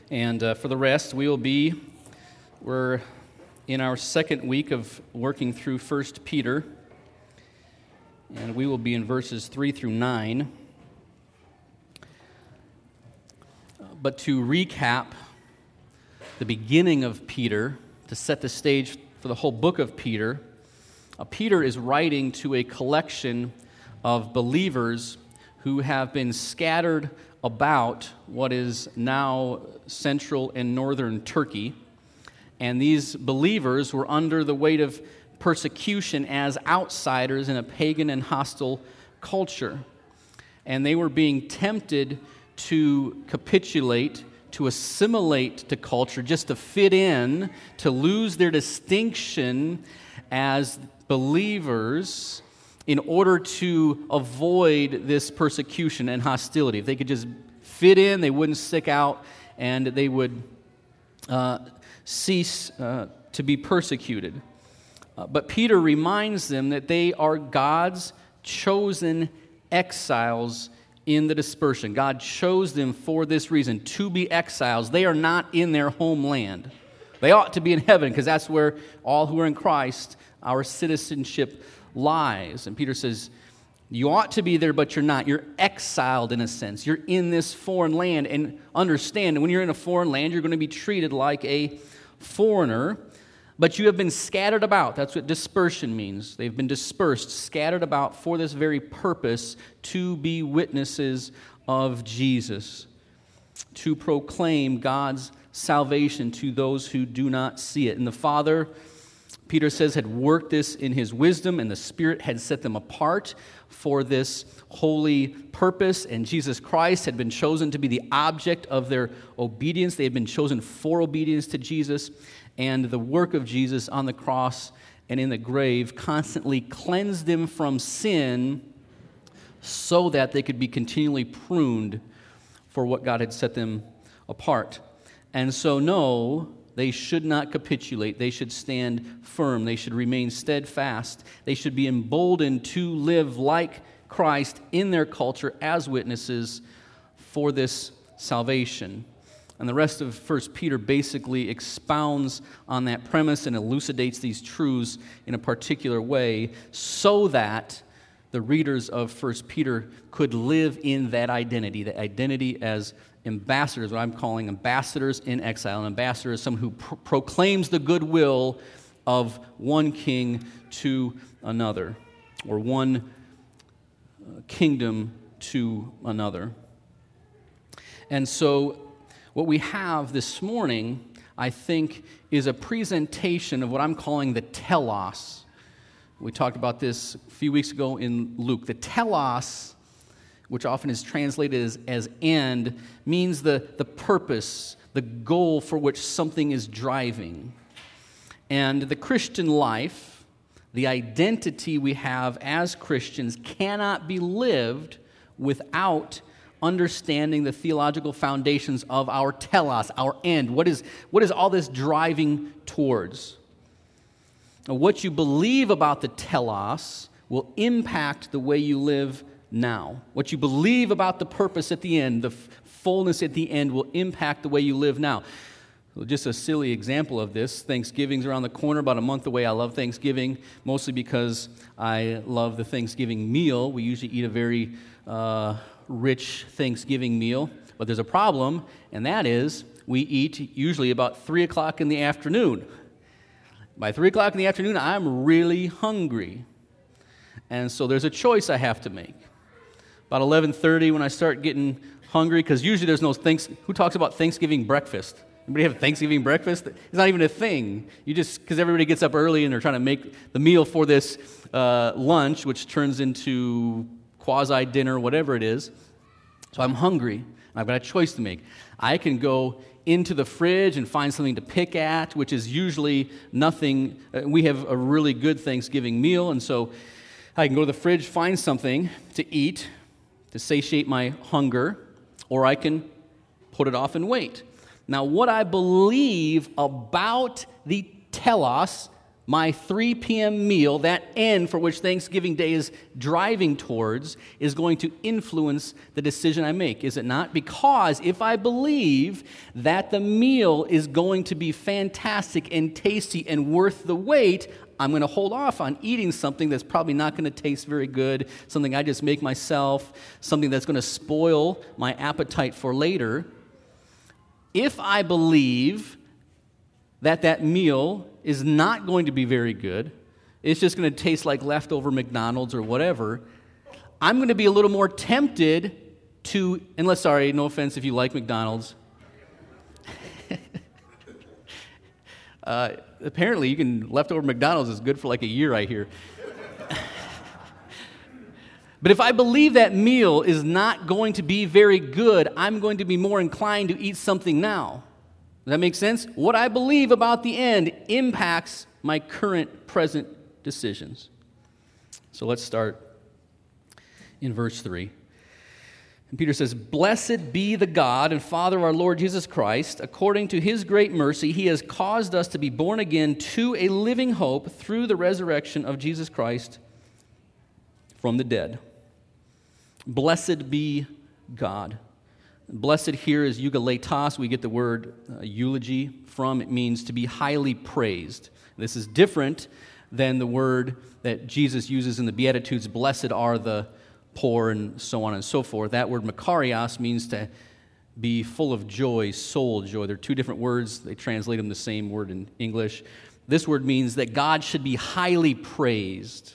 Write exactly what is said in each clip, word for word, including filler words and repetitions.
And uh, for the rest, we will be, we're in our second week of working through First Peter, and we will be in verses three through nine. But to recap the beginning of Peter, to set the stage for the whole book of Peter, uh, Peter is writing to a collection of believers who have been scattered about what is now central and northern Turkey. And these believers were under the weight of persecution as outsiders in a pagan and hostile culture. And they were being tempted to capitulate, to assimilate to culture, just to fit in, to lose their distinction as believers in order to avoid this persecution and hostility. If they could just fit in, they wouldn't stick out, and they would uh, cease uh, to be persecuted. Uh, but Peter reminds them that they are God's chosen exiles in the dispersion. God chose them for this reason, to be exiles. They are not in their homeland. They ought to be in heaven, because that's where all who are in Christ, our citizenship lies. And Peter says, you ought to be there, but you're not. You're exiled in a sense. You're in this foreign land. And understand, when you're in a foreign land, you're going to be treated like a foreigner. But you have been scattered about. That's what dispersion means. They've been dispersed, scattered about for this very purpose, to be witnesses of Jesus, to proclaim God's salvation to those who do not see it. And the Father, Peter says, had worked this in His wisdom, and the Spirit had set them apart for this holy purpose, and Jesus Christ had been chosen to be the object of their obedience. They had been chosen for obedience to Jesus, and the work of Jesus on the cross and in the grave constantly cleansed them from sin so that they could be continually pruned for what God had set them apart. And so, no, they should not capitulate. They should stand firm. They should remain steadfast. They should be emboldened to live like Christ in their culture as witnesses for this salvation. And the rest of First Peter basically expounds on that premise and elucidates these truths in a particular way so that the readers of First Peter could live in that identity, the identity as ambassadors, what I'm calling ambassadors in exile. An ambassador is someone who pro- proclaims the goodwill of one king to another, or one kingdom to another. And so what we have this morning, I think, is a presentation of what I'm calling the telos. We talked about this a few weeks ago in Luke. The telos, which often is translated as, as end, means the, the purpose, the goal for which something is driving. And the Christian life, the identity we have as Christians, cannot be lived without understanding the theological foundations of our telos, our end. What is, what is all this driving towards? Now, what you believe about the telos will impact the way you live now. What you believe about the purpose at the end, the f- fullness at the end, will impact the way you live now. So just a silly example of this, Thanksgiving's around the corner, about a month away. I love Thanksgiving, mostly because I love the Thanksgiving meal. We usually eat a very uh, rich Thanksgiving meal, but there's a problem, and that is we eat usually about three o'clock in the afternoon. By three o'clock in the afternoon, I'm really hungry, and so there's a choice I have to make. About eleven thirty, when I start getting hungry, because usually there's no thanks. Who talks about Thanksgiving breakfast? Anybody have Thanksgiving breakfast? It's not even a thing. You just, because everybody gets up early and they're trying to make the meal for this uh, lunch, which turns into quasi-dinner, whatever it is. So I'm hungry, and I've got a choice to make. I can go into the fridge and find something to pick at, which is usually nothing. Uh, we have a really good Thanksgiving meal, and so I can go to the fridge, find something to eat to satiate my hunger, or I can put it off and wait. Now, what I believe about the telos, my three p.m. meal, that end for which Thanksgiving Day is driving towards, is going to influence the decision I make, is it not? Because if I believe that the meal is going to be fantastic and tasty and worth the wait, I'm going to hold off on eating something that's probably not going to taste very good, something I just make myself, something that's going to spoil my appetite for later. If I believe that that meal is not going to be very good, it's just going to taste like leftover McDonald's or whatever, I'm going to be a little more tempted to, unless, sorry, no offense if you like McDonald's. uh, apparently, you can, leftover McDonald's is good for like a year, I hear. But if I believe that meal is not going to be very good, I'm going to be more inclined to eat something now. Does that make sense? What I believe about the end impacts my current, present decisions. So let's start in verse three. And Peter says, "Blessed be the God and Father of our Lord Jesus Christ. According to his great mercy, he has caused us to be born again to a living hope through the resurrection of Jesus Christ from the dead." Blessed be God. Blessed here is eugeleitos. We get the word uh, eulogy from. It means to be highly praised. This is different than the word that Jesus uses in the Beatitudes, blessed are the poor, and so on and so forth. That word makarios means to be full of joy, soul joy. They're two different words. They translate them the same word in English. This word means that God should be highly praised.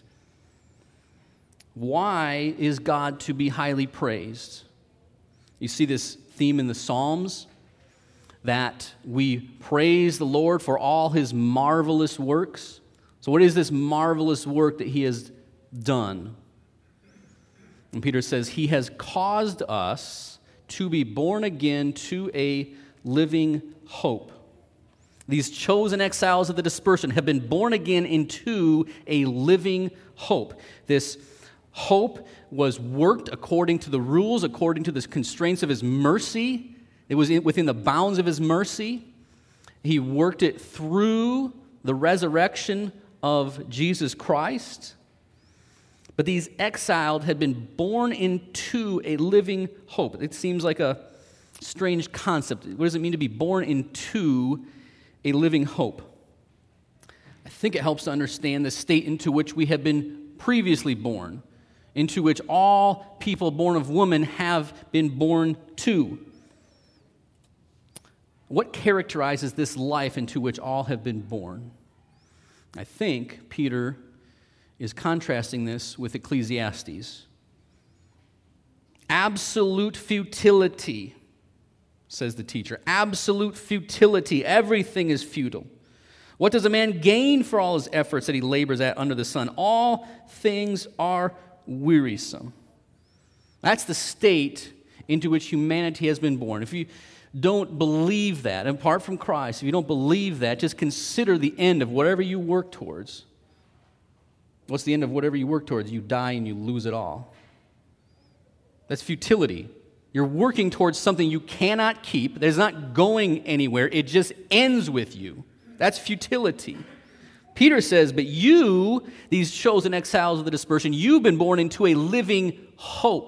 Why is God to be highly praised? You see this theme in the Psalms, that we praise the Lord for all his marvelous works. So what is this marvelous work that he has done? And Peter says, he has caused us to be born again to a living hope. These chosen exiles of the dispersion have been born again into a living hope. This hope was worked according to the rules, according to the constraints of his mercy. It was within the bounds of his mercy. He worked it through the resurrection of Jesus Christ. But these exiled had been born into a living hope. It seems like a strange concept. What does it mean to be born into a living hope? I think it helps to understand the state into which we have been previously born, into which all people born of woman have been born to. What characterizes this life into which all have been born? I think Peter is contrasting this with Ecclesiastes. Absolute futility, says the teacher. Absolute futility. Everything is futile. What does a man gain for all his efforts that he labors at under the sun? All things are wearisome. That's the state into which humanity has been born. If you don't believe that, apart from Christ, if you don't believe that, just consider the end of whatever you work towards. What's the end of whatever you work towards? You die and you lose it all. That's futility. You're working towards something you cannot keep, that is not going anywhere, it just ends with you. That's futility. Peter says, but you, these chosen exiles of the dispersion, you've been born into a living hope.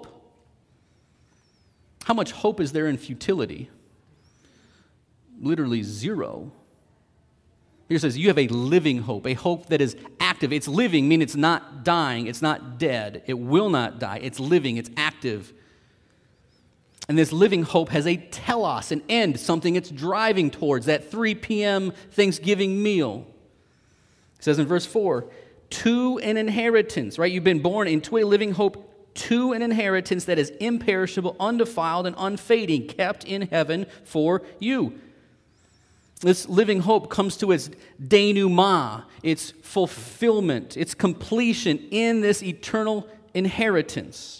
How much hope is there in futility? Literally zero. Peter says, you have a living hope, a hope that is active. It's living, meaning it's not dying, it's not dead, it will not die. It's living, it's active. And this living hope has a telos, an end, something it's driving towards, that three p.m. Thanksgiving meal. It says in verse four, to an inheritance, right? You've been born into a living hope, to an inheritance that is imperishable, undefiled, and unfading, kept in heaven for you. This living hope comes to its denouement, its fulfillment, its completion in this eternal inheritance.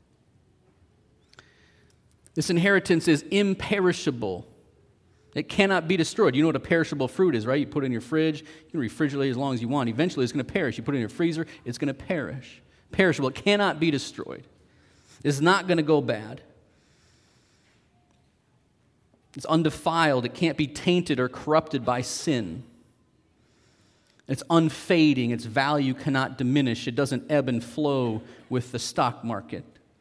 This inheritance is imperishable. It cannot be destroyed. You know what a perishable fruit is, right? You put it in your fridge, you can refrigerate as long as you want. Eventually it's going to perish. You put it in your freezer, it's going to perish. Perishable. It cannot be destroyed. It's not going to go bad. It's undefiled. It can't be tainted or corrupted by sin. It's unfading. Its value cannot diminish. It doesn't ebb and flow with the stock market.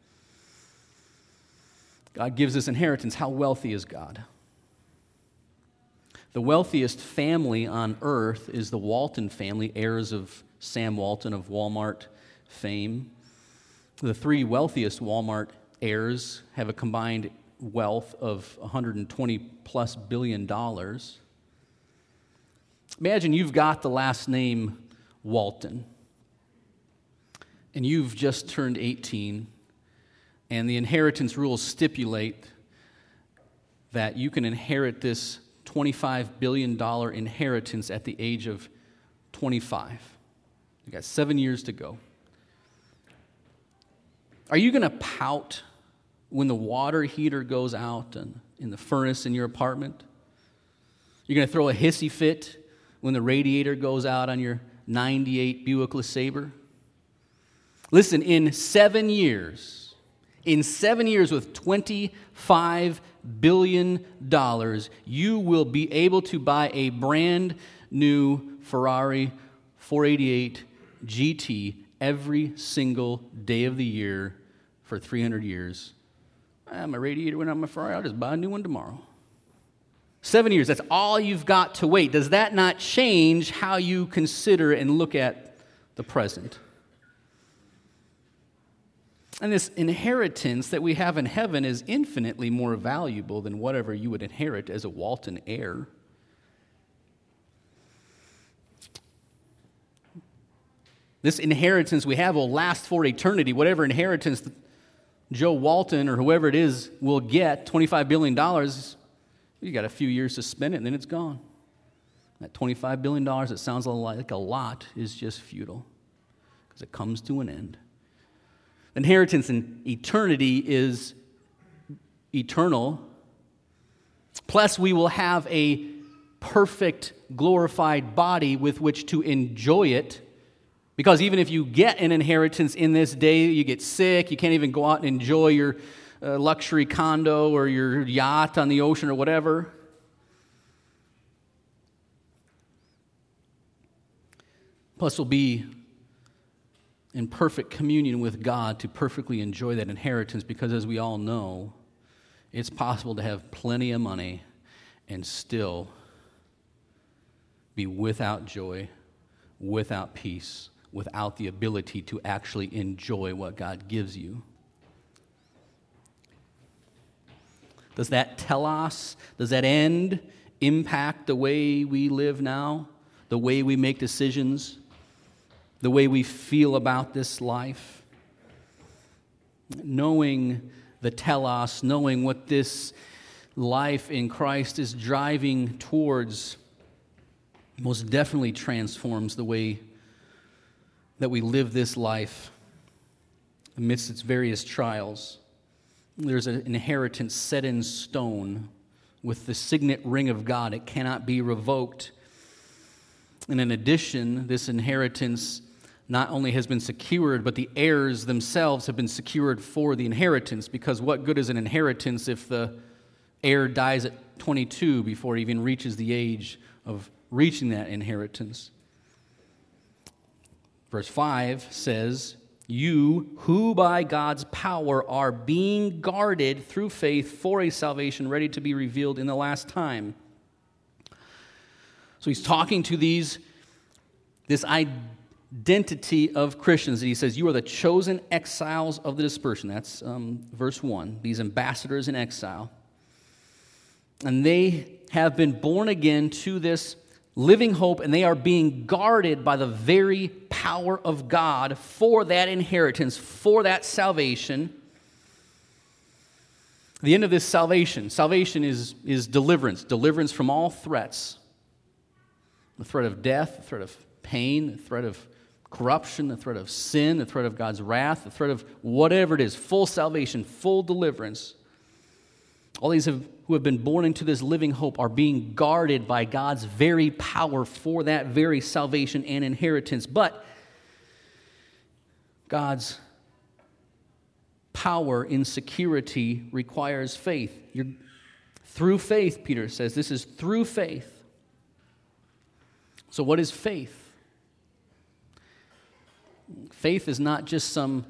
God gives us inheritance. How wealthy is God? The wealthiest family on earth is the Walton family, heirs of Sam Walton of Walmart fame. The three wealthiest Walmart heirs have a combined wealth of one hundred twenty plus billion dollars. Imagine you've got the last name Walton, and you've just turned eighteen, and the inheritance rules stipulate that you can inherit this twenty-five billion dollars inheritance at the age of twenty-five. You got seven years to go. Are you going to pout when the water heater goes out and in the furnace in your apartment? You're going to throw a hissy fit when the radiator goes out on your ninety-eight Buick LeSabre? Listen, in seven years, in seven years with twenty-five billion dollars, you will be able to buy a brand new Ferrari four eighty-eight G T every single day of the year for three hundred years. Ah, my radiator went on my Ferrari, I'll just buy a new one tomorrow. Seven years, that's all you've got to wait. Does that not change how you consider and look at the present? And this inheritance that we have in heaven is infinitely more valuable than whatever you would inherit as a Walton heir. This inheritance we have will last for eternity. Whatever inheritance Joe Walton or whoever it is will get, twenty-five billion dollars, you got a few years to spend it and then it's gone. That twenty-five billion dollars, it sounds like a lot, is just futile because it comes to an end. Inheritance in eternity is eternal. Plus, we will have a perfect, glorified body with which to enjoy it. Because even if you get an inheritance in this day, you get sick, you can't even go out and enjoy your uh, luxury condo or your yacht on the ocean or whatever. Plus, we'll be in perfect communion with God to perfectly enjoy that inheritance, because as we all know, it's possible to have plenty of money and still be without joy, without peace, without the ability to actually enjoy what God gives you. Does that telos, does that end impact the way we live now, the way we make decisions, the way we feel about this life? Knowing the telos, knowing what this life in Christ is driving towards, most definitely transforms the way that we live this life amidst its various trials. There's an inheritance set in stone with the signet ring of God. It cannot be revoked. And in addition, this inheritance not only has been secured, but the heirs themselves have been secured for the inheritance, because what good is an inheritance if the heir dies at twenty-two before he even reaches the age of reaching that inheritance? Verse five says, "You who by God's power are being guarded through faith for a salvation ready to be revealed in the last time." So he's talking to these, this identity of Christians. And he says, you are the chosen exiles of the dispersion. That's um, verse one. These ambassadors in exile. And they have been born again to this living hope, and they are being guarded by the very power of God for that inheritance, for that salvation. The end of this salvation, salvation is, is deliverance, deliverance from all threats. The threat of death, the threat of pain, the threat of corruption, the threat of sin, the threat of God's wrath, the threat of whatever it is, full salvation, full deliverance. All these have, who have been born into this living hope are being guarded by God's very power for that very salvation and inheritance. But God's power in security requires faith. You're, through faith, Peter says. This is through faith. So what is faith? Faith is not just some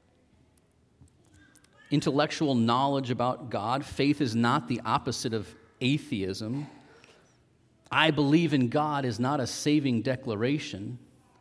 intellectual knowledge about God. Faith is not the opposite of atheism. I believe in God is not a saving declaration.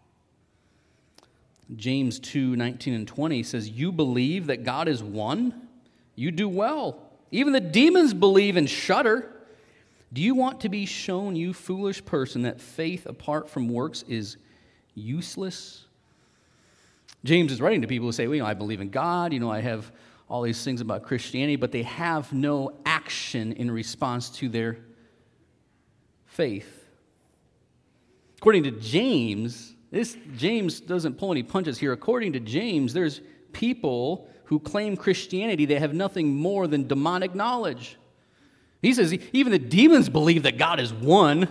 James two, nineteen and twenty says, you believe that God is one? You do well. Even the demons believe and shudder. Do you want to be shown, you foolish person, that faith apart from works is useless? James is writing to people who say, well, you know, I believe in God, you know, I have all these things about Christianity, but they have no action in response to their faith. According to James, this James doesn't pull any punches here. According to James, there's people who claim Christianity that have nothing more than demonic knowledge. He says even the demons believe that God is one.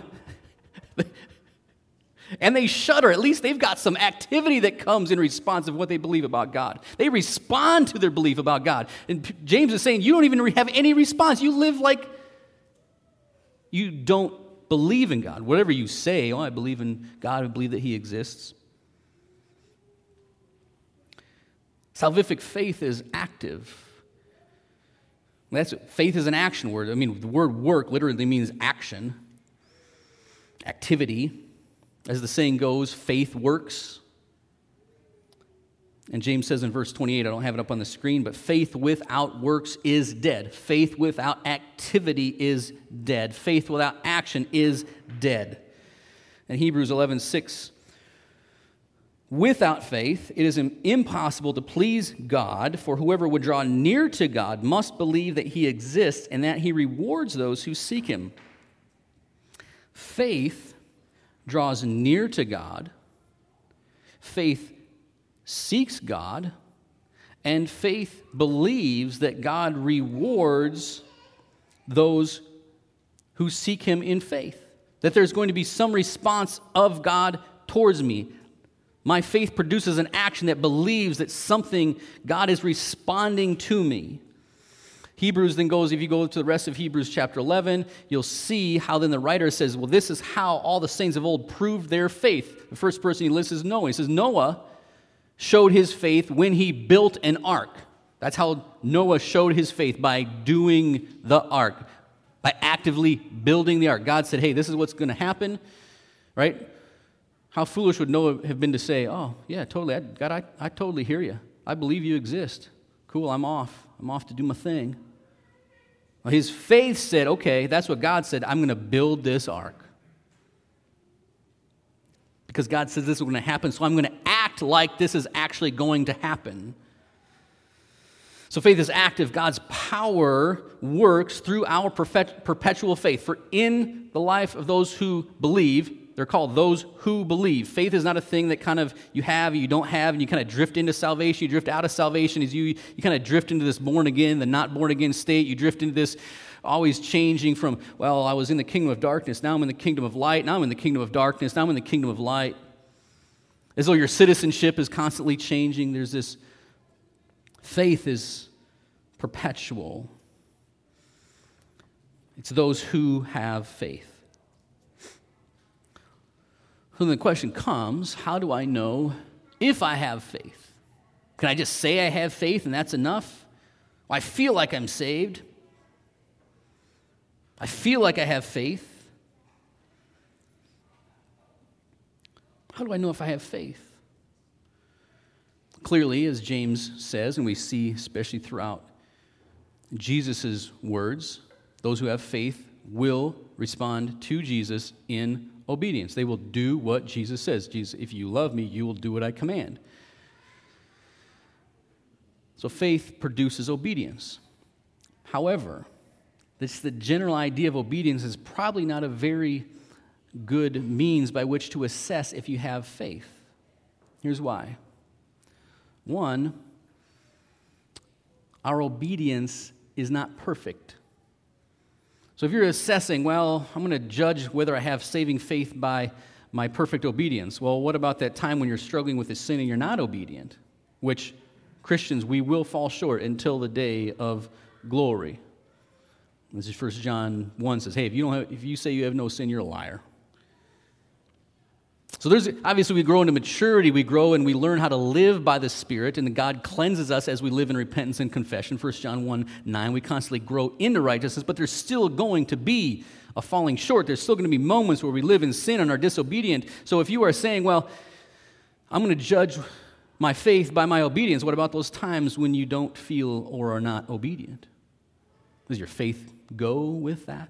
And they shudder. At least they've got some activity that comes in response of what they believe about God. They respond to their belief about God. And James is saying you don't even have any response. You live like you don't believe in God. Whatever you say, oh, I believe in God, I believe that He exists. Salvific faith is active. That's faith is an action word. I mean, the word work literally means action, activity. As the saying goes, faith works. And James says in verse twenty-eight, I don't have it up on the screen, but faith without works is dead. Faith without activity is dead. Faith without action is dead. And Hebrews eleven six, without faith, it is impossible to please God, for whoever would draw near to God must believe that He exists and that He rewards those who seek Him. Faith draws near to God. Faith seeks God, and faith believes that God rewards those who seek Him in faith, that there's going to be some response of God towards me. My faith produces an action that believes that something, God is responding to me. Hebrews then goes, if you go to the rest of Hebrews chapter eleven, you'll see how then the writer says, well, this is how all the saints of old proved their faith. The first person he lists is Noah. He says, Noah showed his faith when he built an ark. That's how Noah showed his faith, by doing the ark, by actively building the ark. God said, hey, this is what's going to happen, right? How foolish would Noah have been to say, oh, yeah, totally, I, God, I, I totally hear you. I believe you exist. Cool, I'm off. I'm off to do my thing. Well, his faith said, okay, that's what God said. I'm going to build this ark. Because God says this is going to happen, so I'm going to act like this is actually going to happen. So faith is active. God's power works through our perpetual faith. For in the life of those who believe, they're called those who believe. Faith is not a thing that kind of you have, you don't have, and you kind of drift into salvation. You drift out of salvation as you you kind of drift into this born again, the not born again state. You drift into this always changing from, well, I was in the kingdom of darkness, now I'm in the kingdom of light, now I'm in the kingdom of darkness, now I'm in the kingdom of light. As though your citizenship is constantly changing. There's this, faith is perpetual. It's those who have faith. So then the question comes, how do I know if I have faith? Can I just say I have faith and that's enough? I feel like I'm saved. I feel like I have faith. How do I know if I have faith? Clearly, as James says, and we see especially throughout Jesus' words, those who have faith will respond to Jesus in obedience. They will do what Jesus says. Jesus, if you love me, you will do what I command. So faith produces obedience. However, this the general idea of obedience is probably not a very good means by which to assess if you have faith. Here's why. One, our obedience is not perfect. So if you're assessing, well, I'm going to judge whether I have saving faith by my perfect obedience. Well, what about that time when you're struggling with a sin and you're not obedient? Which Christians, we will fall short until the day of glory. This is First John one says, hey, if you don't have, if you say you have no sin, you're a liar. So there's obviously we grow into maturity, we grow and we learn how to live by the Spirit, and God cleanses us as we live in repentance and confession. First John one nine, we constantly grow into righteousness, but there's still going to be a falling short. There's still going to be moments where we live in sin and are disobedient. So if you are saying, well, I'm going to judge my faith by my obedience, what about those times when you don't feel or are not obedient? Does your faith go with that?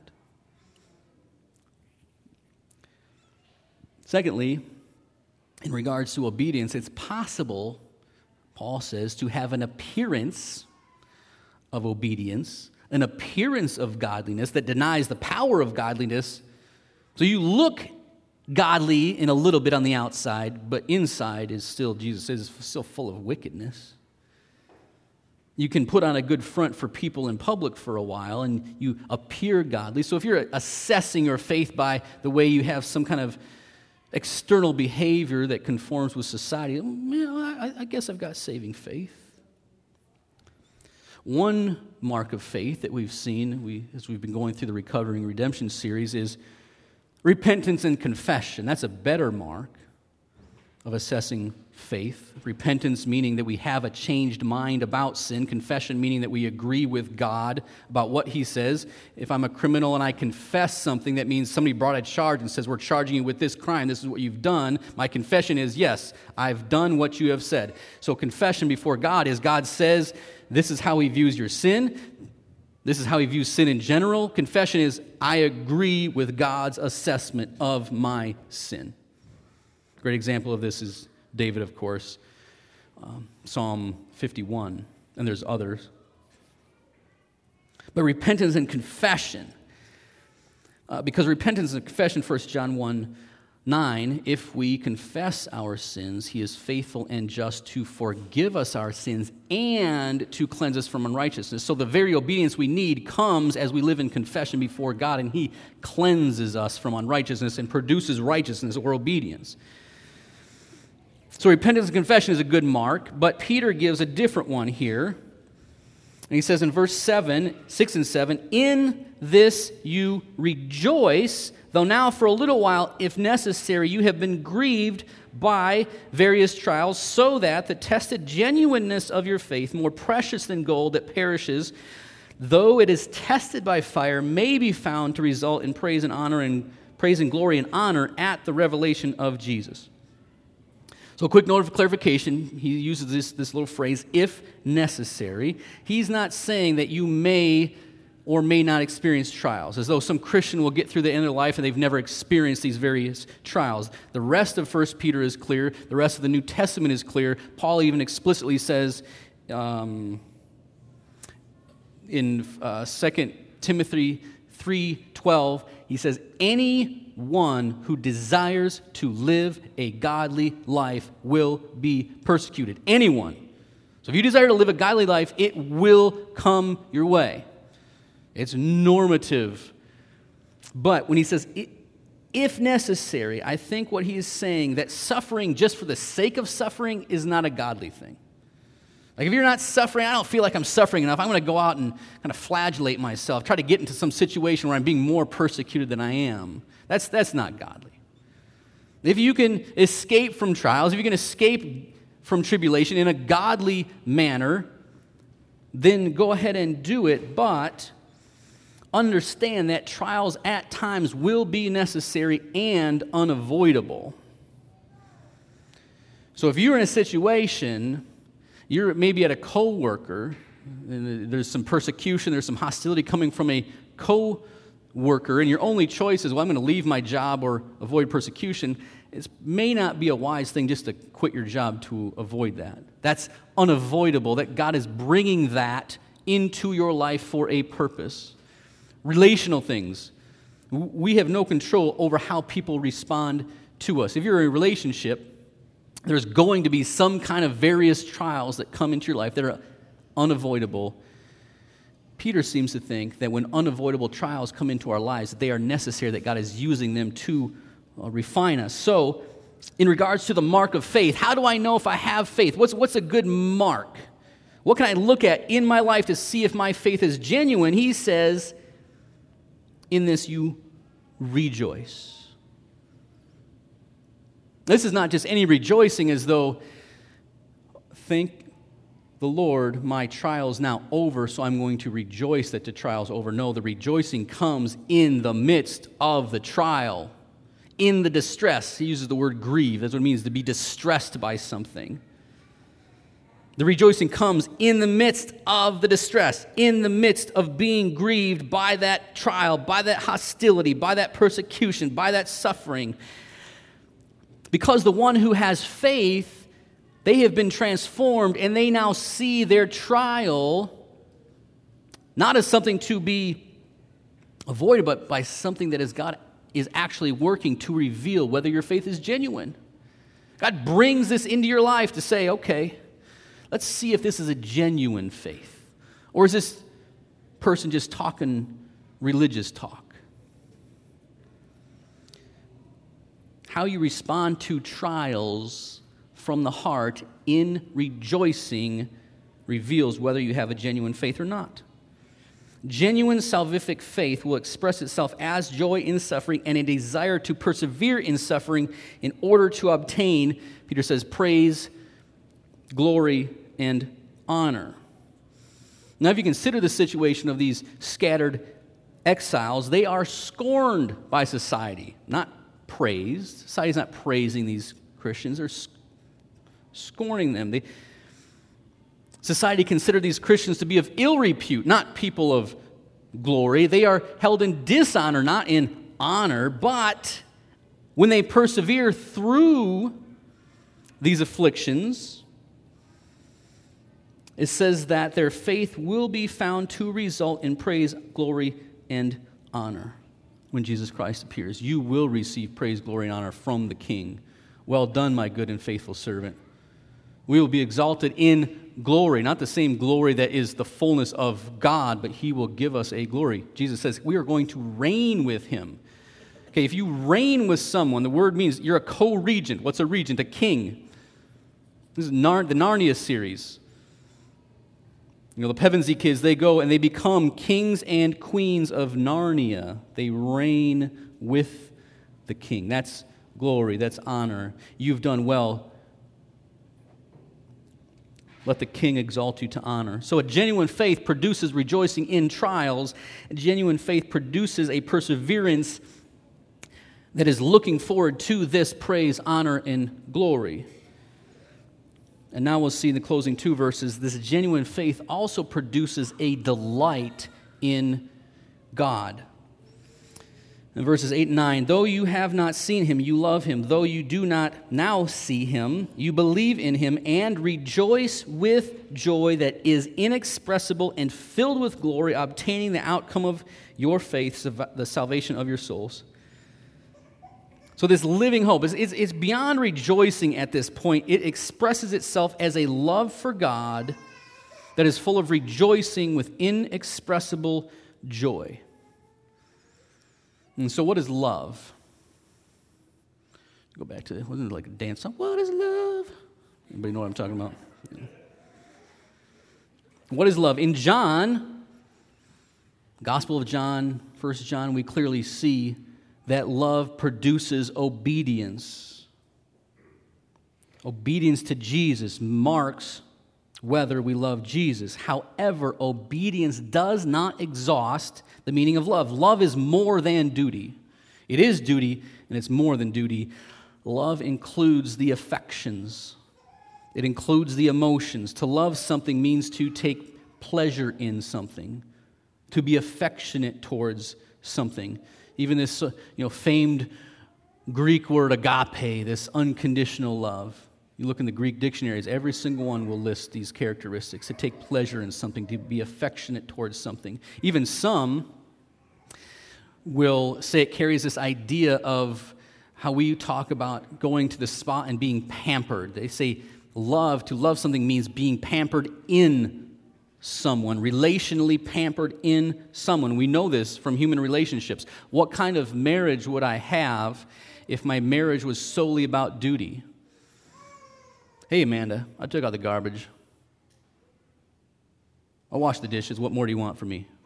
Secondly, in regards to obedience, it's possible, Paul says, to have an appearance of obedience, an appearance of godliness that denies the power of godliness. So you look godly in a little bit on the outside, but inside is still, Jesus says, is still full of wickedness. You can put on a good front for people in public for a while, and you appear godly. So if you're assessing your faith by the way you have some kind of external behavior that conforms with society, you know, I, I guess I've got saving faith. One mark of faith that we've seen we, as we've been going through the Recovering Redemption series is repentance and confession. That's a better mark of assessing faith. Repentance meaning that we have a changed mind about sin. Confession meaning that we agree with God about what He says. If I'm a criminal and I confess something, that means somebody brought a charge and says, we're charging you with this crime. This is what you've done. My confession is, yes, I've done what you have said. So confession before God is God says, this is how He views your sin. This is how He views sin in general. Confession is, I agree with God's assessment of my sin. A great example of this is David, of course, um, Psalm fifty-one, and there's others. But repentance and confession, uh, because repentance and confession, First John one nine, if we confess our sins, He is faithful and just to forgive us our sins and to cleanse us from unrighteousness. So the very obedience we need comes as we live in confession before God, and He cleanses us from unrighteousness and produces righteousness or obedience. So repentance and confession is a good mark, but Peter gives a different one here. And he says in verse seven, six and seven, in this you rejoice, though now for a little while, if necessary, you have been grieved by various trials, so that the tested genuineness of your faith, more precious than gold that perishes, though it is tested by fire, may be found to result in praise and honor and praise and glory and honor at the revelation of Jesus. So a quick note of clarification, he uses this, this little phrase, if necessary. He's not saying that you may or may not experience trials, as though some Christian will get through the end of their life and they've never experienced these various trials. The rest of First Peter is clear. The rest of the New Testament is clear. Paul even explicitly says um, in uh, Second Timothy three twelve, he says, anyone who desires to live a godly life will be persecuted. Anyone. So if you desire to live a godly life, it will come your way. It's normative. But when he says, if necessary, I think what he is saying, that suffering just for the sake of suffering is not a godly thing. Like if you're not suffering, I don't feel like I'm suffering enough, I'm going to go out and kind of flagellate myself, try to get into some situation where I'm being more persecuted than I am. That's, that's not godly. If you can escape from trials, if you can escape from tribulation in a godly manner, then go ahead and do it, but understand that trials at times will be necessary and unavoidable. So if you're in a situation, you're maybe at a co-worker, and there's some persecution, there's some hostility coming from a co-worker, and your only choice is, well, I'm going to leave my job or avoid persecution. It may not be a wise thing just to quit your job to avoid that. That's unavoidable, that God is bringing that into your life for a purpose. Relational things. We have no control over how people respond to us. If you're in a relationship, there's going to be some kind of various trials that come into your life that are unavoidable. Peter seems to think that when unavoidable trials come into our lives, that they are necessary, that God is using them to uh, refine us. So, in regards to the mark of faith, how do I know if I have faith? What's, what's a good mark? What can I look at in my life to see if my faith is genuine? He says, in this you rejoice. This is not just any rejoicing as though, thank the Lord, my trial's now over, so I'm going to rejoice that the trial's over. No, the rejoicing comes in the midst of the trial, in the distress. He uses the word grieve. That's what it means, to be distressed by something. The rejoicing comes in the midst of the distress, in the midst of being grieved by that trial, by that hostility, by that persecution, by that suffering. Because the one who has faith, they have been transformed, and they now see their trial not as something to be avoided, but by something that is God is actually working to reveal whether your faith is genuine. God brings this into your life to say, okay, let's see if this is a genuine faith. Or is this person just talking religious talk? How you respond to trials from the heart in rejoicing reveals whether you have a genuine faith or not. Genuine salvific faith will express itself as joy in suffering and a desire to persevere in suffering in order to obtain, Peter says, praise, glory, and honor. Now, if you consider the situation of these scattered exiles, they are scorned by society, not praised. Society's not praising these Christians, they're sc- scorning them. They, society considered these Christians to be of ill repute, not people of glory. They are held in dishonor, not in honor, but when they persevere through these afflictions, it says that their faith will be found to result in praise, glory, and honor. When Jesus Christ appears, you will receive praise, glory, and honor from the King. Well done, my good and faithful servant. We will be exalted in glory, not the same glory that is the fullness of God, but he will give us a glory. Jesus says we are going to reign with him. Okay, if you reign with someone, the word means you're a co-regent. What's a regent? A king. This is Nar- the Narnia series. You know, the Pevensey kids, they go and they become kings and queens of Narnia. They reign with the king. That's glory. That's honor. You've done well. Let the king exalt you to honor. So a genuine faith produces rejoicing in trials. A genuine faith produces a perseverance that is looking forward to this praise, honor, and glory. And now we'll see in the closing two verses, this genuine faith also produces a delight in God. In verses eight and nine, though you have not seen him, you love him. Though you do not now see him, you believe in him and rejoice with joy that is inexpressible and filled with glory, obtaining the outcome of your faith, the salvation of your souls. So this living hope, is it's, it's beyond rejoicing at this point. It expresses itself as a love for God that is full of rejoicing with inexpressible joy. And so what is love? Go back to, wasn't it like a dance song? What is love? Anybody know what I'm talking about? Yeah. What is love? In John, Gospel of John, First John, we clearly see that love produces obedience. Obedience to Jesus marks whether we love Jesus. However, obedience does not exhaust the meaning of love. Love is more than duty. It is duty, and it's more than duty. Love includes the affections. It includes the emotions. To love something means to take pleasure in something, to be affectionate towards something. Even this, you know, famed Greek word agape, this unconditional love. You look in the Greek dictionaries, every single one will list these characteristics: to take pleasure in something, to be affectionate towards something. Even some will say it carries this idea of how we talk about going to the spa and being pampered. They say love, to love something means being pampered in someone, relationally pampered in someone. We know this from human relationships. What kind of marriage would I have if my marriage was solely about duty? Hey, Amanda, I took out the garbage. I'll wash the dishes. What more do you want from me?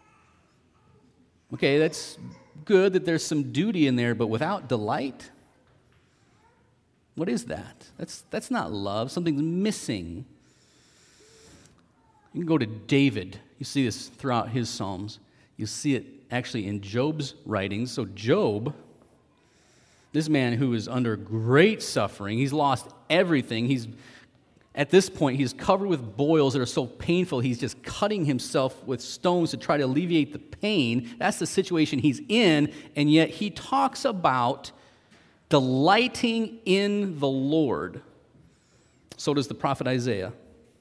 Okay, that's good that there's some duty in there, but without delight, What is that? That's, that's not love. Something's missing. You can go to David. You see this throughout his Psalms. You see it actually in Job's writings. So Job, this man who is under great suffering, he's lost everything. He's At this point, he's covered with boils that are so painful, he's just cutting himself with stones to try to alleviate the pain. That's the situation he's in, and yet he talks about delighting in the Lord. So does the prophet Isaiah.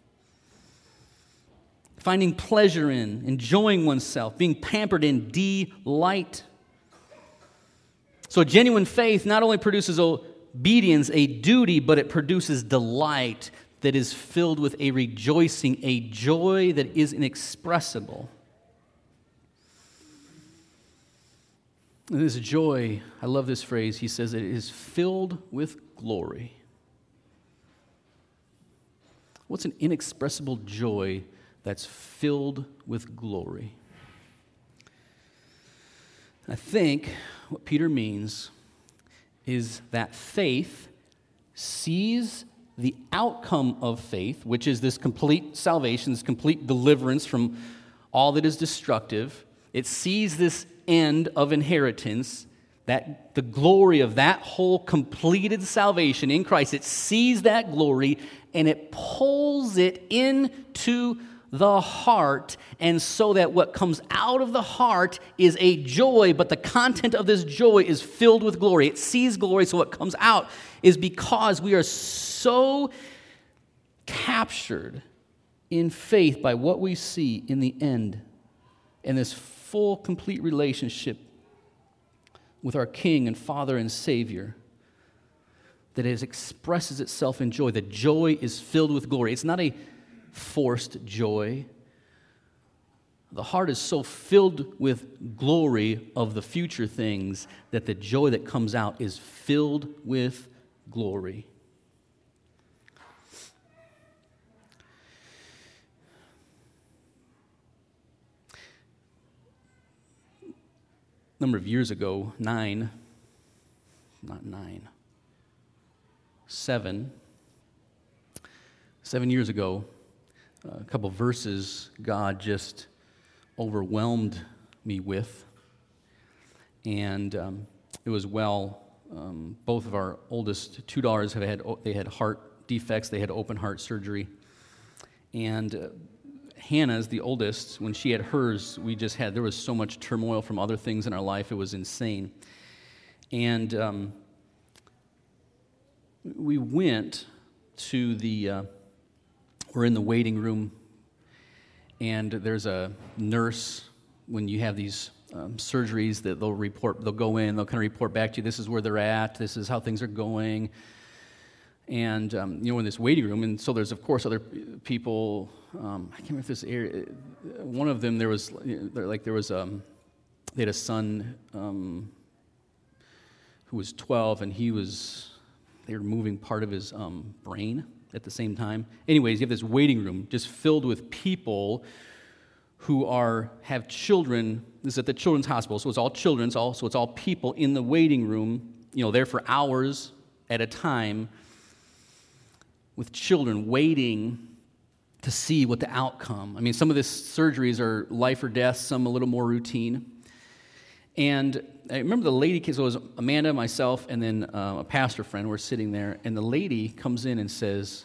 Finding pleasure in, enjoying oneself, being pampered in delight. So genuine faith not only produces obedience, a duty, but it produces delight that is filled with a rejoicing, a joy that is inexpressible. And this joy, I love this phrase, he says it is filled with glory. What's an inexpressible joy that's filled with glory? I think what Peter means is that faith sees the outcome of faith, which is this complete salvation, this complete deliverance from all that is destructive. It sees this end of inheritance, that the glory of that whole completed salvation in Christ. It sees that glory and it pulls it into the heart, and so that what comes out of the heart is a joy, but the content of this joy is filled with glory. It sees glory, so what comes out is because we are so captured in faith by what we see in the end, and this full, complete relationship with our King and Father and Savior, that it expresses itself in joy. The joy is filled with glory. It's not a forced joy. The heart is so filled with glory of the future things that the joy that comes out is filled with glory. A number of years ago, nine, not nine, seven, seven years ago, a couple verses God just overwhelmed me with, and um, it was well. Um, both of our oldest two daughters have had they had heart defects. They had open heart surgery, and uh, Hannah's the oldest. When she had hers, we just had there was so much turmoil from other things in our life. It was insane, and um, we went to the. Uh, We're in the waiting room, and there's a nurse when you have these um, surgeries that they'll report, they'll go in, they'll kind of report back to you, this is where they're at, this is how things are going. And, um, you know, in this waiting room, and so there's, of course, other people, um, I can't remember if this area, one of them, there was, like, there was, um, they had a son um, who was twelve, and he was, they were moving part of his um, brain at the same time. Anyways, you have this waiting room just filled with people who are have children. This is at the children's hospital, so it's all children, it's all, so it's all people in the waiting room, you know, there for hours at a time with children waiting to see what the outcome. I mean, some of these surgeries are life or death, some a little more routine. And I remember the lady, so it was Amanda, myself, and then uh, a pastor friend were sitting there, and the lady comes in and says,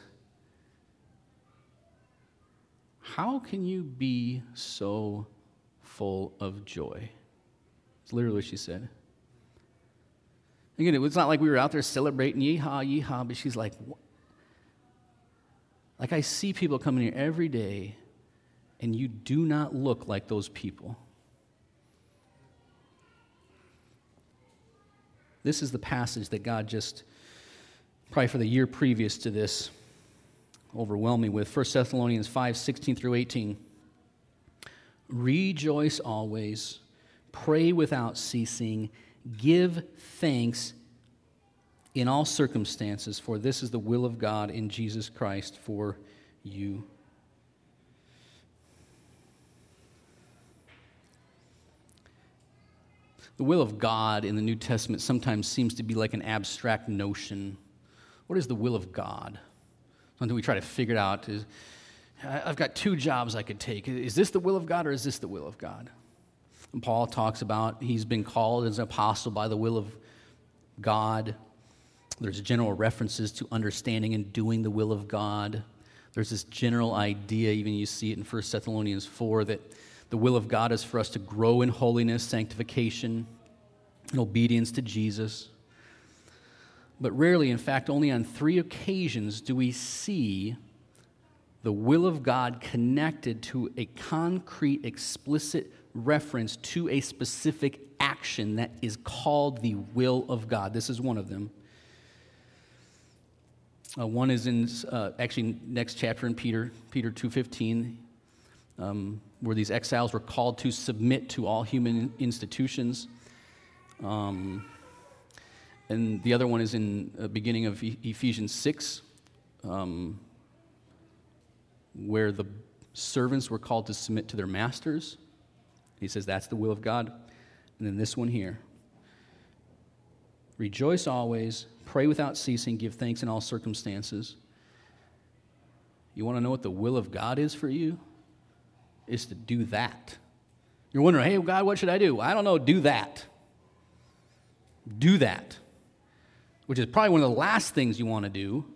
"How can you be so full of joy?" It's literally what she said. Again, it was not like we were out there celebrating, yeehaw, yeehaw, but she's like, what? Like, I see people coming here every day, and you do not look like those people. This is the passage that God just, probably for the year previous to this, overwhelmed me with. First Thessalonians five, sixteen through eighteen. Rejoice always, pray without ceasing, give thanks in all circumstances, for this is the will of God in Jesus Christ for you. The will of God in the New Testament sometimes seems to be like an abstract notion, What is the will of God? Something we try to figure it out is, I've got two jobs I could take. Is this the will of God or is this the will of God? And Paul talks about he's been called as an apostle by the will of God. There's general references to understanding and doing the will of God. There's this general idea, even you see it in First Thessalonians four, that the will of God is for us to grow in holiness, sanctification, and obedience to Jesus. But rarely, in fact, only on three occasions do we see the will of God connected to a concrete, explicit reference to a specific action that is called the will of God. This is one of them. Uh, one is in, uh, actually, next chapter in Peter, Peter two fifteen, um, where these exiles were called to submit to all human institutions. Um, and the other one is in the beginning of e- Ephesians six, um, where the servants were called to submit to their masters. He says that's the will of God. And then this one here. Rejoice always, pray without ceasing, give thanks in all circumstances. You want to know what the will of God is for you? It's to do that. You're wondering, hey, God, what should I do? I don't know, do that. Do that. Which is probably one of the last things you want to do.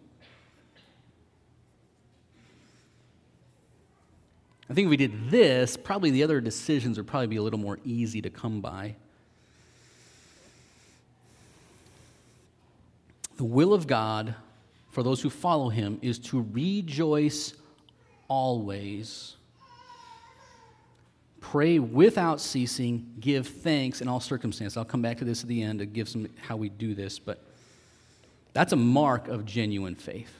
I think if we did this, probably the other decisions would probably be a little more easy to come by. The will of God for those who follow him is to rejoice always. Pray without ceasing, give thanks in all circumstances. I'll come back to this at the end to give some how we do this, but that's a mark of genuine faith.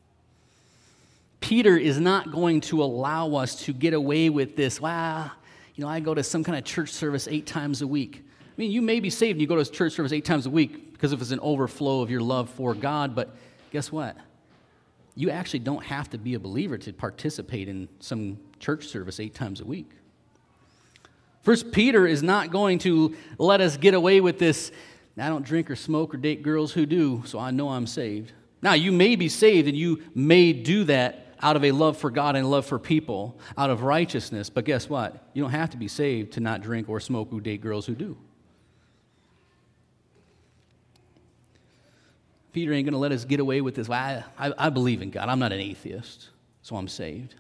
Peter is not going to allow us to get away with this, well, you know, I go to some kind of church service eight times a week. I mean, you may be saved and you go to church service eight times a week because if it's an overflow of your love for God, but guess what? You actually don't have to be a believer to participate in some church service eight times a week. First Peter is not going to let us get away with this, I don't drink or smoke or date girls who do, so I know I'm saved. Now, you may be saved and you may do that out of a love for God and love for people, out of righteousness, but guess what? You don't have to be saved to not drink or smoke or date girls who do. Peter ain't going to let us get away with this. Well, I, I, I believe in God. I'm not an atheist, so I'm saved.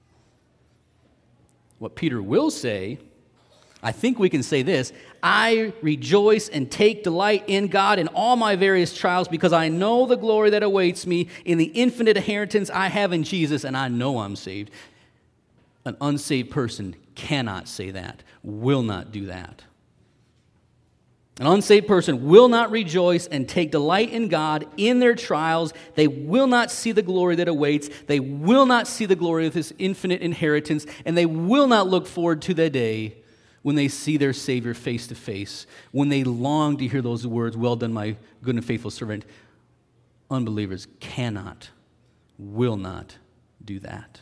What Peter will say, I think we can say this, I rejoice and take delight in God in all my various trials because I know the glory that awaits me in the infinite inheritance I have in Jesus, and I know I'm saved. An unsaved person cannot say that, will not do that. An unsaved person will not rejoice and take delight in God in their trials. They will not see the glory that awaits. They will not see the glory of His infinite inheritance, and they will not look forward to the day when they see their Savior face to face, when they long to hear those words, well done, my good and faithful servant. Unbelievers cannot, will not do that.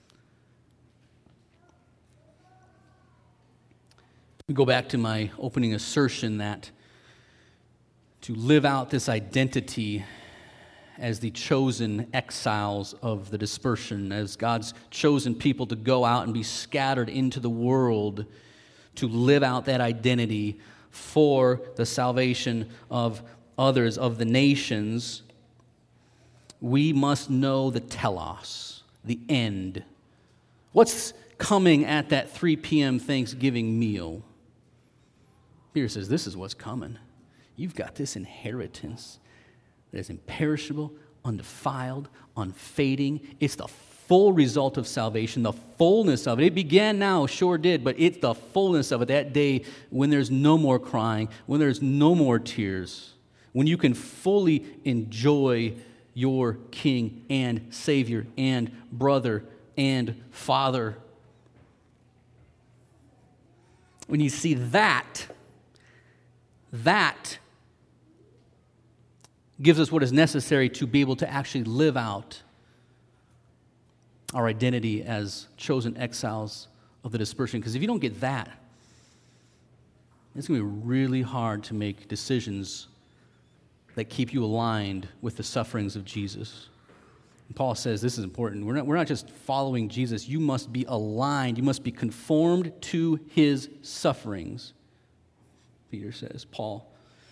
We go back to my opening assertion that to live out this identity as the chosen exiles of the dispersion, as God's chosen people to go out and be scattered into the world, to live out that identity for the salvation of others, of the nations, we must know the telos, the end. What's coming at that three p.m. Thanksgiving meal? Peter says, this is what's coming. You've got this inheritance that is imperishable, undefiled, unfading. It's the full result of salvation, the fullness of it. It began now, sure did, but it's the fullness of it, that day when there's no more crying, when there's no more tears, when you can fully enjoy your King and Savior and brother and Father. When you see that, that gives us what is necessary to be able to actually live out our identity as chosen exiles of the dispersion. Because if you don't get that, it's going to be really hard to make decisions that keep you aligned with the sufferings of Jesus. And Paul says this is important. We're not, we're not just following Jesus. You must be aligned. You must be conformed to his sufferings, Peter says, Paul.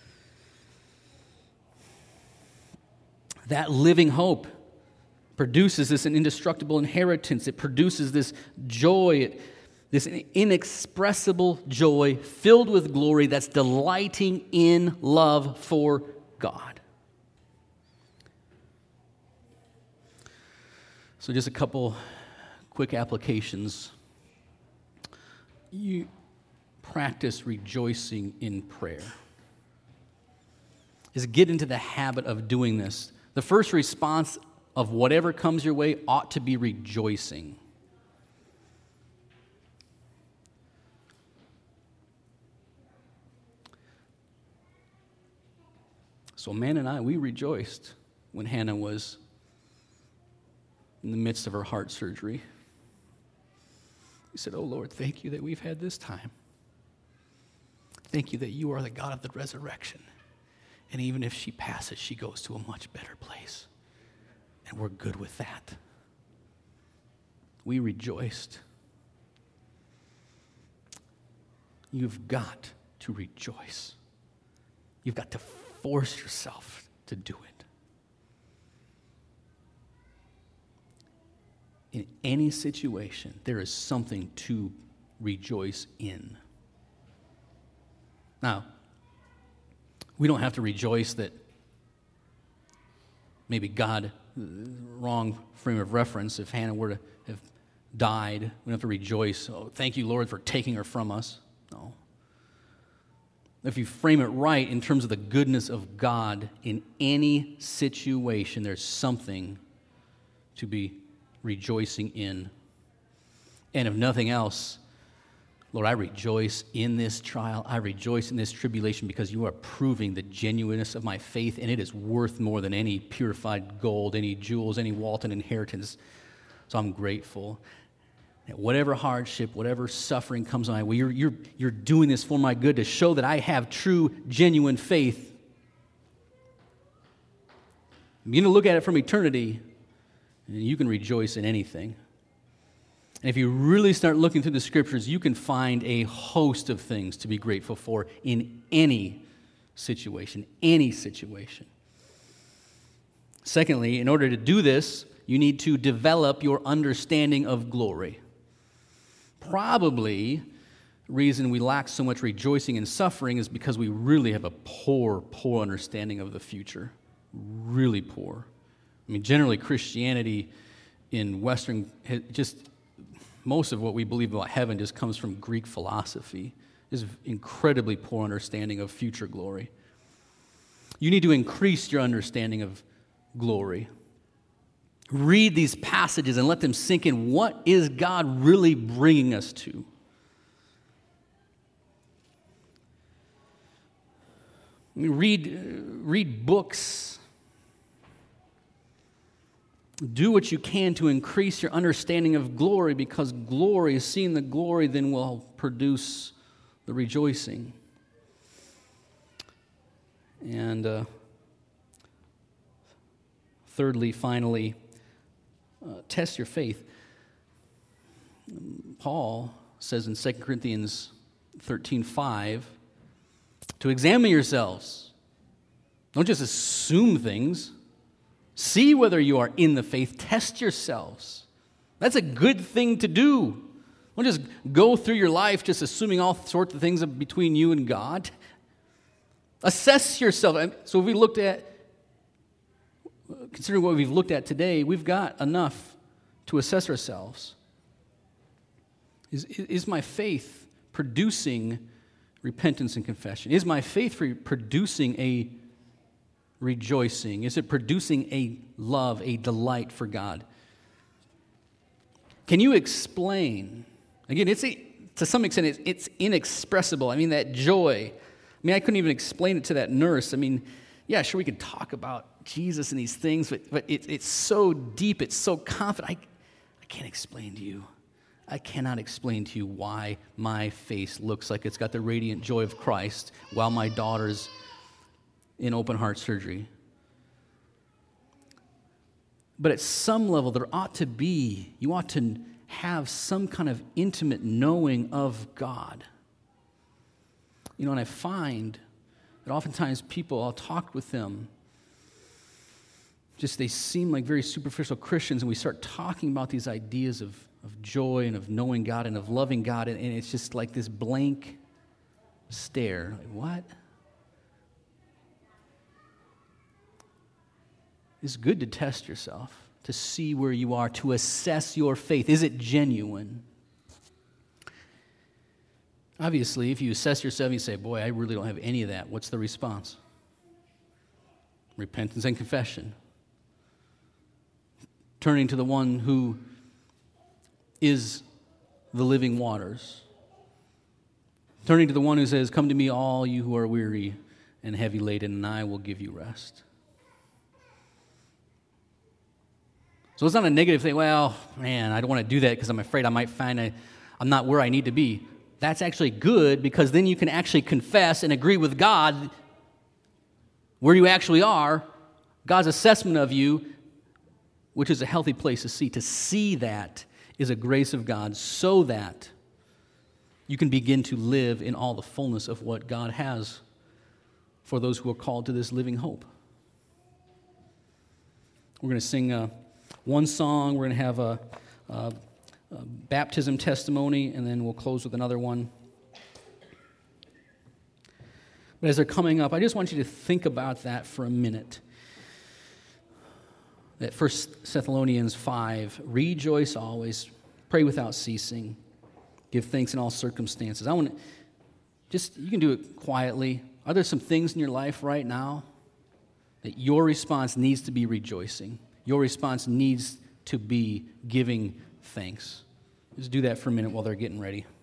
That living hope produces this an indestructible inheritance. It produces this joy, this inexpressible joy filled with glory that's delighting in love for God. So just a couple quick applications. You practice rejoicing in prayer. Is get into the habit of doing this. The first response of whatever comes your way ought to be rejoicing. So Man and I, we rejoiced when Hannah was in the midst of her heart surgery. We said, oh Lord, thank you that we've had this time. Thank you that you are the God of the resurrection. And even if she passes, she goes to a much better place. And we're good with that. We rejoiced. You've got to rejoice. You've got to force yourself to do it. In any situation, there is something to rejoice in. Now, we don't have to rejoice that maybe God, wrong frame of reference, if Hannah were to have died, we don't have to rejoice, oh, thank you, Lord, for taking her from us. No. If you frame it right in terms of the goodness of God, in any situation, there's something to be rejoicing in. And if nothing else, Lord, I rejoice in this trial. I rejoice in this tribulation because you are proving the genuineness of my faith, and it is worth more than any purified gold, any jewels, any Walton inheritance. So I'm grateful. Whatever hardship, whatever suffering comes my way, you're, you're, you're doing this for my good to show that I have true, genuine faith. I'm going to look at it from eternity, and you can rejoice in anything. And if you really start looking through the Scriptures, you can find a host of things to be grateful for in any situation, any situation. Secondly, in order to do this, you need to develop your understanding of glory. Probably the reason we lack so much rejoicing in suffering is because we really have a poor, poor understanding of the future. Really poor. I mean, generally Christianity in Western, just most of what we believe about heaven just comes from Greek philosophy. There's incredibly poor understanding of future glory. You need to increase your understanding of glory. Read these passages and let them sink in. What is God really bringing us to? I mean, read, read books. Do what you can to increase your understanding of glory, because glory, seeing the glory, then will produce the rejoicing. And uh, thirdly, finally, uh, test your faith. Paul says in Second Corinthians thirteen five, to examine yourselves. Don't just assume things. See whether you are in the faith. Test yourselves. That's a good thing to do. Don't just go through your life just assuming all sorts of things between you and God. Assess yourself. So if we looked at, considering what we've looked at today, we've got enough to assess ourselves. Is, is my faith producing repentance and confession? Is my faith producing a rejoicing? Is it producing a love, a delight for God? Can you explain? Again, it's a, to some extent, it's, it's inexpressible. I mean, that joy. I mean, I couldn't even explain it to that nurse. I mean, yeah, sure, we could talk about Jesus and these things, but, but it, it's so deep, it's so confident. I, I can't explain to you. I cannot explain to you why my face looks like it's got the radiant joy of Christ while my daughter's in open heart surgery. But at some level, there ought to be, you ought to have some kind of intimate knowing of God. You know, and I find that oftentimes people, I'll talk with them, just they seem like very superficial Christians, and we start talking about these ideas of, of joy and of knowing God and of loving God, and, and it's just like this blank stare. Like, what? It's good to test yourself, to see where you are, to assess your faith. Is it genuine? Obviously, if you assess yourself and you say, boy, I really don't have any of that, what's the response? Repentance and confession. Turning to the one who is the living waters. Turning to the one who says, come to me, all you who are weary and heavy laden, and I will give you rest. So it's not a negative thing, well, man, I don't want to do that because I'm afraid I might find I, I'm not where I need to be. That's actually good, because then you can actually confess and agree with God where you actually are, God's assessment of you, which is a healthy place to see. To see that is a grace of God, so that you can begin to live in all the fullness of what God has for those who are called to this living hope. We're going to sing uh, one song. We're going to have a, a, a baptism testimony, and then we'll close with another one. But as they're coming up, I just want you to think about that for a minute. That First Thessalonians five, rejoice always, pray without ceasing, give thanks in all circumstances. I want to just, you can do it quietly. Are there some things in your life right now that your response needs to be rejoicing? Your response needs to be giving thanks. Just do that for a minute while they're getting ready.